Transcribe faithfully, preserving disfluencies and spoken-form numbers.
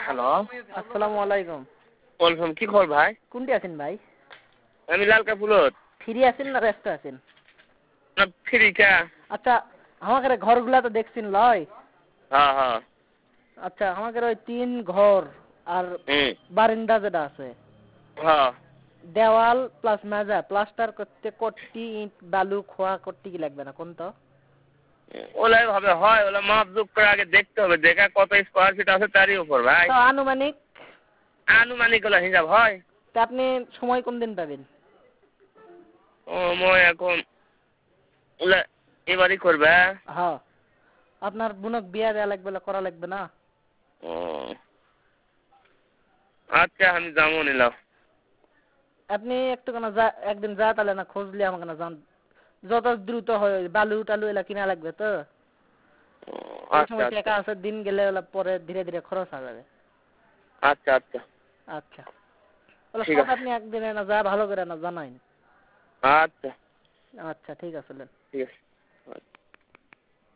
Hello, আসসালামু আলাইকুম। ওয়ালাইকুম। কি খবর ভাই? কোনটি আছেন ভাই? আমি লালকা ফুলত। ফ্রি আছেন না ব্যস্ত আছেন? না ফ্রি কা? আচ্ছা, আমাদের ঘরগুলা তো দেখছেন লয়? হ্যাঁ হ্যাঁ। আচ্ছা, আমাদের ওই তিন ঘর আর হুম। বারান্দা যেটা আছে, হ্যাঁ। দেওয়াল প্লাস মেজা প্লাস্টার করতে কট্টি ইট বালু খোয়া কট্টি কি লাগবে না কোন তো? ওলাই ভাবে হয়, ওলা মাপ যোগ করে আগে দেখতে হবে, দেখা কত স্কোয়ার ফিট আছে তারই উপর ভাই। তো আনুমানিক আনুমানিক ওলা হিসাব হয়। তা আপনি সময় কোন দিন পাবেন? ও মই এখন ওলা এবারই করবে। হ্যাঁ, আপনার বোনক বিয়া দেয়া লাগবে না, করা লাগবে না? ও আচ্ছা, আমি যাবো নিলাম। আপনি একটু কেন যা একদিন যা তাহলে না খোঁজলে আমাকে না জান, যত দ্রুত হয় বালু টালু এলা কিনা লাগবে তো। এই আচ্ছা সময় আচ্ছা টাকা আছে, দিন গেলে ওলা পরে ধীরে ধীরে খরচ হয়ে যাবে। আচ্ছা আচ্ছা আচ্ছা, ওলা ঠিক সব আছে। আপনি একদিনে না যা ভালো করে না জানাইন। আচ্ছা আচ্ছা ঠিক আছে। ঠিক আছে।